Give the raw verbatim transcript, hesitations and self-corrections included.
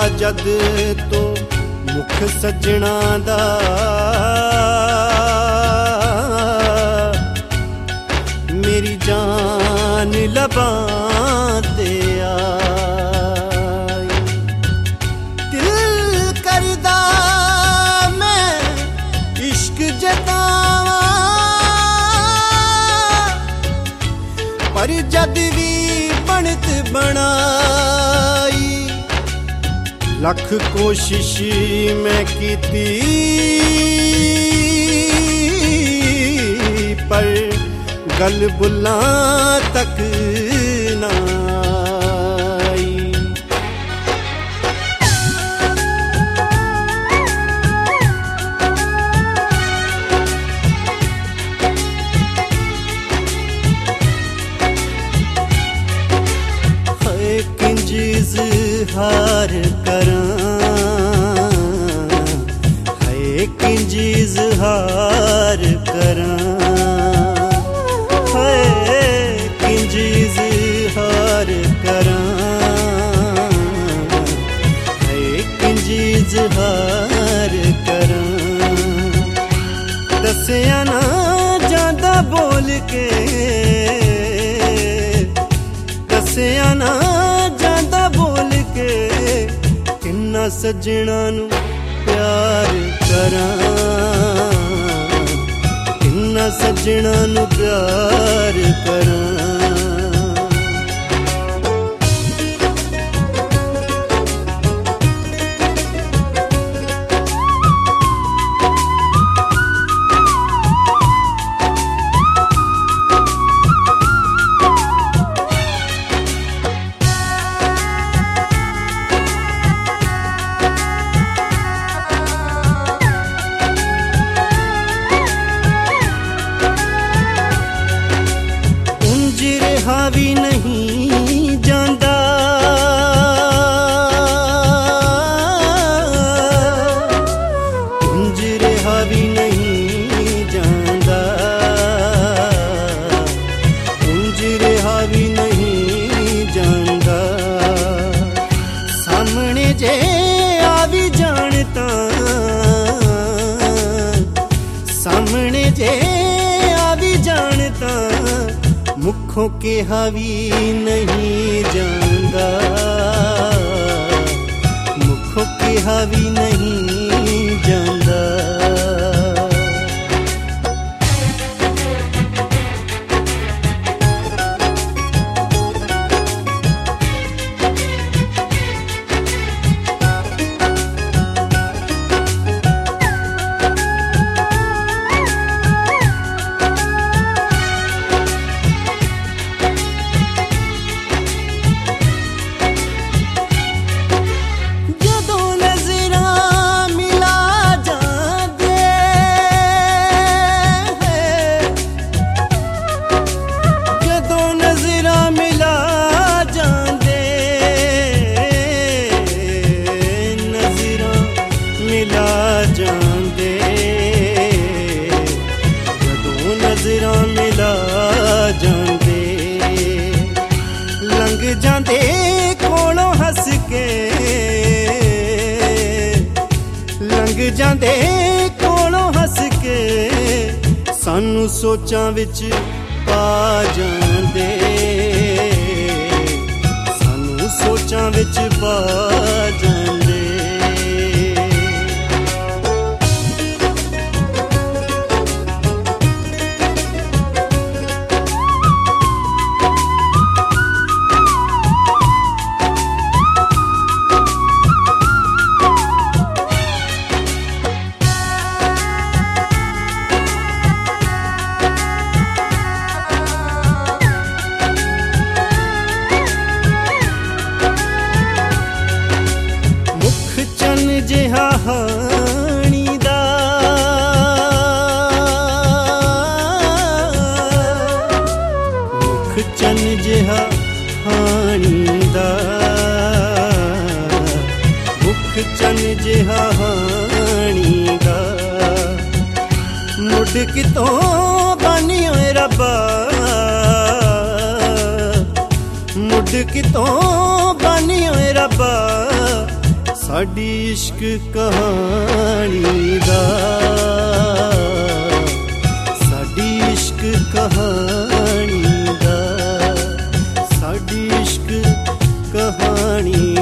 जद तो मुख सजना दा मेरी जान लबां ते आई। दिल करदा मैं इश्क जतावां पर जद भी बनत बनाई लख कोशिश मैं कीती पर गल बुलां तक ना आई। है किंज इज़हार करां है किंज इज़हार करां किंज इज़हार करां है किंज इज़हार करां दसिया ना जांदा बोल के दसिया ना जांदा बोल के किन्ना सजना नू प्यार करां किन्ना सजना नू प्यार करां। हावी नहीं जांदा कुंज हावी नहीं जांदा कुंज हावी नहीं जांदा सामने जे आवी जानता सामने जे आवी जानता मुखों के हावी नहीं जांदा मुखों के हावी नहीं जांदा। लंघ जांदे कोलों हस के लंघ जांदे कोलों हस के सानू सोचां विच पा जांदे सानू सोचां विच पा जांदे। जिहा हाणी दा मुख चन जिहा हाणी दा मुख चन जिहा हाणी दा मुड़ कितों बानी होए रब्बा मुड़ कितों बानी होए रब्बा साडी इश्क कहानी दा, साडी इश्क कहानी दा, साडी इश्क कहानी